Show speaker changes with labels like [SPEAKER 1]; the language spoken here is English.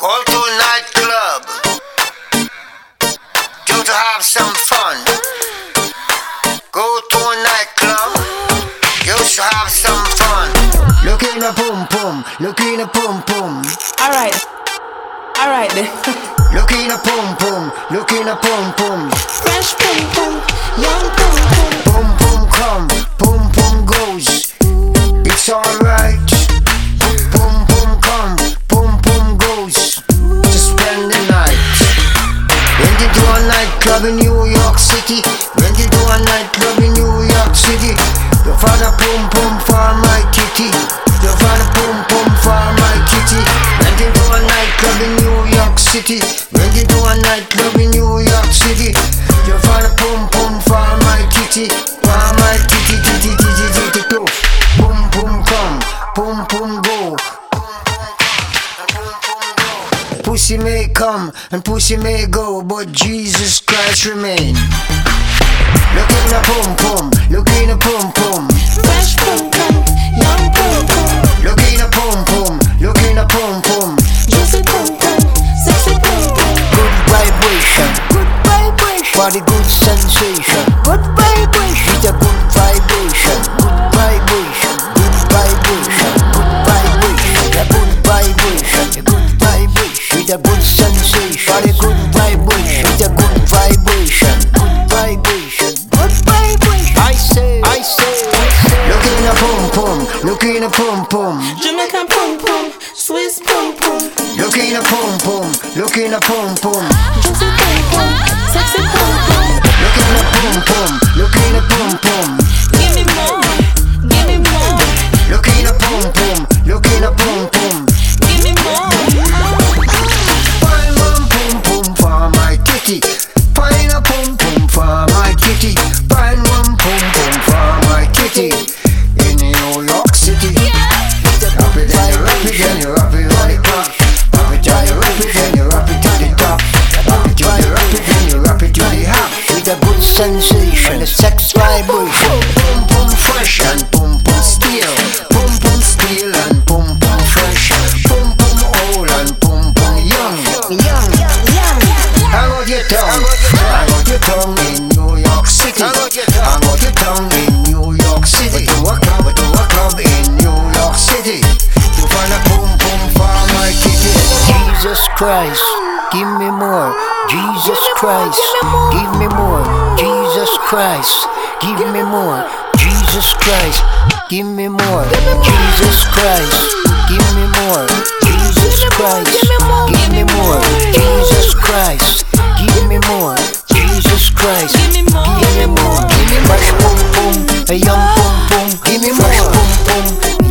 [SPEAKER 1] Go to a nightclub, go to have some fun. Go to a nightclub, you should have some fun. Look in a pum pum, look in a pum pum.
[SPEAKER 2] Alright then.
[SPEAKER 1] Look in a pum pum, look in a pum pum.
[SPEAKER 2] Fresh pum pum, young pum pum.
[SPEAKER 1] Pum pum come, pum pum goes. It's alright. Pum pum come, pum pum goes. To spend the night. When you do a nightclub in New York City, when you do a nightclub in New York City, you find a pum pum for my kitty. You find a pum pum for my kitty. When you do a nightclub in New York City, when you do a nightclub in New York City, you find a pum pum for my kitty. For my kitty, kitty, kitty, kitty, go. Pum pum come, pum pum go. Pussy may come and pussy may go, but Jesus Christ remain. Look in a pum pum, look in a pum pum.
[SPEAKER 2] Fresh pum pum, young pum pum.
[SPEAKER 1] Look in a pum pum, look in a pum pum.
[SPEAKER 2] Juicy pum pum, sexy pum pum.
[SPEAKER 1] Good vibration, for the good sensation.
[SPEAKER 2] Good vibration,
[SPEAKER 1] With a good vibration, good vibration, good vibration, good vibration, a good vibration, a good vibration. With a good sensation, for the good vibration, with a good vibration, good vibration,
[SPEAKER 2] good vibration.
[SPEAKER 1] I say. Look in a pum pum, look in a pum pum.
[SPEAKER 2] Jamaican pum pum, Swiss pum pum.
[SPEAKER 1] Look in a pum pum, look in a pum pum.
[SPEAKER 2] Juicy pum pum, sexy pum pum.
[SPEAKER 1] Look in a pum pum, look in a pum pum.
[SPEAKER 2] Give me more, give me more.
[SPEAKER 1] Look in a pum pum, look in a pum pum.
[SPEAKER 2] Give me more.
[SPEAKER 1] Find one pum pum for my kitty. Find a pum pum for my kitty. Find one pum pum for my kitty. In New York City. Rap it and you rap it and you rap it on the clock. Rap it and you rap it and you rap it to the top. Rap it and you rap it and you rap it to the hop. With a good sensation, a sex vibration. Pum pum fresh and pum pum steel. Pum pum steel and pum pum fresh. Pum pum old and pum pum young. Hang out your tongue, hang out your tongue in New York City. Hang out your tongue in New York City. Do a club in New York City. You find a pum pum for my kitty. Jesus Christ, give me more. Jesus Christ, give me more. Jesus Christ, give me more. Jesus Christ, give me more. Jesus Christ, give me more. Jesus Christ, give me more. Jesus Christ, give me more. Jesus Christ, give me more. Give me more. Fresh pum pum, a young pum pum. Give me more. Pum pum,